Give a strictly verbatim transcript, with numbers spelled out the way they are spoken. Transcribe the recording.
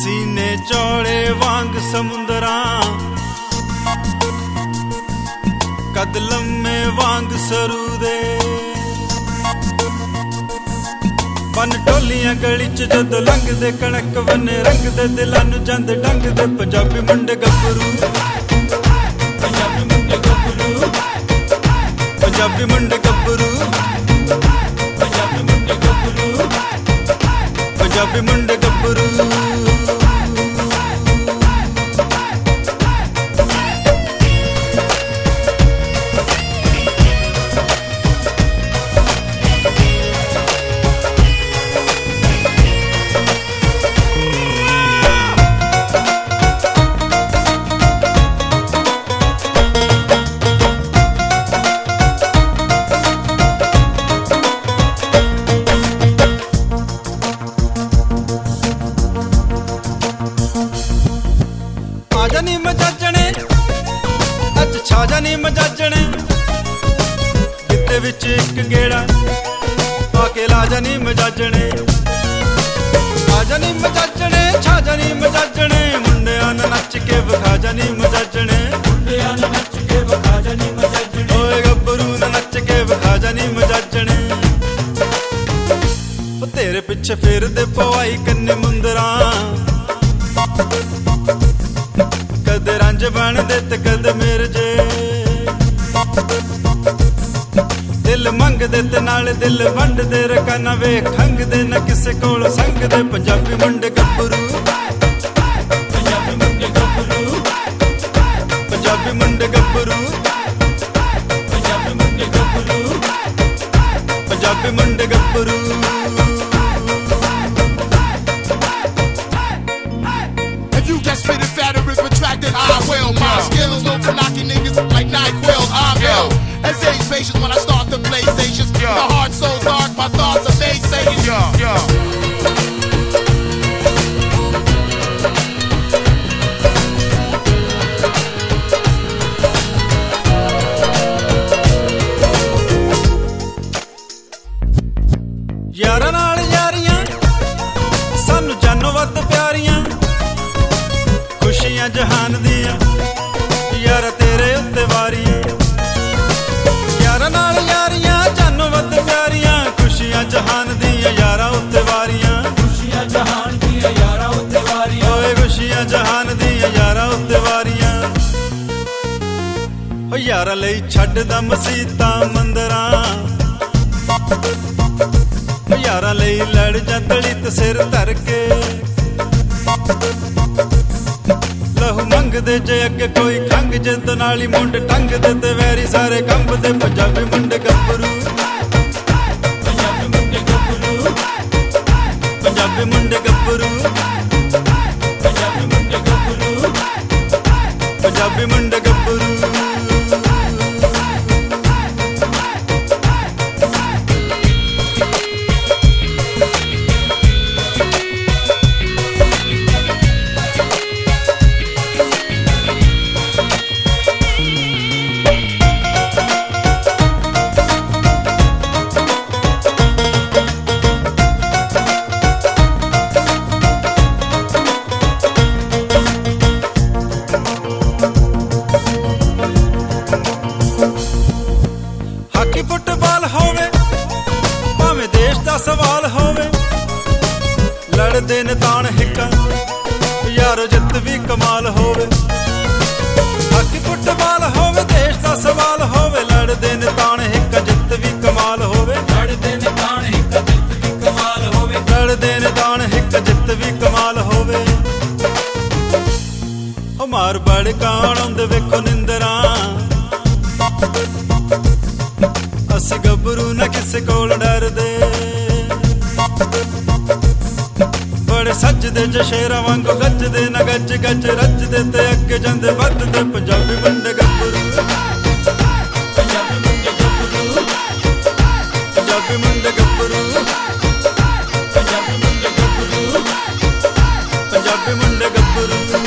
सीने चौड़े वांग समुंदरा, कद लम्मे वांग सरू दे। बन टोलियां गली च जद लंघदे, कणक बने रंग दे, दिलां नूं जंद डंग दे। पंजाबी मुंडे गभरू, पंजाबी मुंडे गभरू, पंजाबी मुंडे गभरू, पंजाबी मुंडे गभरू, पंजाबी मुंडे गभरू। आजा नी मजाजने अज छाजा नी मजाजने, गिद्दे विच इक गेड़ा आके लाजा नी मजाजने। आजा नी मजाजने छाजा नी मजाजने, मुंडियां नाल नच के विखा नी मजाजने। मुंडियां नाल नच के विखा नी मजाजने, ओए गभरू नाल नच के विखा नी मजाजने। ओ तेरे पिछे फिरदे पवाई कन्ने मुंदरा, कदे रंज बन दे ते कदे मेरे जे। दिल मंग दे ते नाल दिल वंड दे, रकाना वे खंग दे न किसे कोल संग दे। पंजाबी मुंडे गभरू, पंजाबी मुंडे गभरू, पंजाबी मुंडे गभरू, पंजाबी मुंडे गभरू, पंजाबी मुंडे गभरू। Spitting fatter is retracted, I will. My skills known for knocking niggas like NyQuil. I'm ill. As age patience when I start the PlayStations. My heart so dark, my thoughts are naysaying. Yeah, yeah. यारां नाल यारियां सानू जानो वध प्यारियां, खुशियां जहान दियां यार तेरे उत्ते वारियां। यारां नाल यारियां जानो वध प्यारियां, खुशियां जहान दियां यारा उत्ते वारियां। खुशियां जहान दियां यारा उत्ते वारियां, ओए खुशियां जहान दियां यारा उत्ते वारियां। ओ यारा लई छड्डदा मसीतां मंदरां, ओ यारा लई लड़ जा दलित सिर धर के। लहू मंग दे जे अगे कोई खंग, जिद नाली मुंड टंग दे ते वैरी सारे कंब दे। पंजाबी मुंडे गभरू, पंजाबी मुंडे गभरू, पंजाबी मुंडे गभरू, पंजाबी मुंडे गभरू, पंजाबी मुंडे गभरू। फुटबॉल होवे भावें देश दा सवाल होवे, लड़दे ने ताण हिक्का यारो जित भी कमाल होवे। हाकी फुटबॉल होवे देश दा सवाल होवे, लड़दे ने ताण हिक्का जित भी कमाल होवे। लड़दे ने ताण हिक्का जित भी कमाल होवे, लड़दे ने ताण हिक्का जित भी कमाल होवे। ओ मार बड़ काण आउंदे वेखो निंदरां, असी गभरू न किसे कोल डरदे। बड़े सजदे ज शेरां वांगू गजदे, न गज गज रजदे ते अगे जांदे वधदे। पंजाबी मुंडे गभरू, पंजाबी मुंडे गभरू, पंजाबी मुंडे गभरू, पंजाबी मुंडे गभरू, पंजाबी मुंडे गभरू।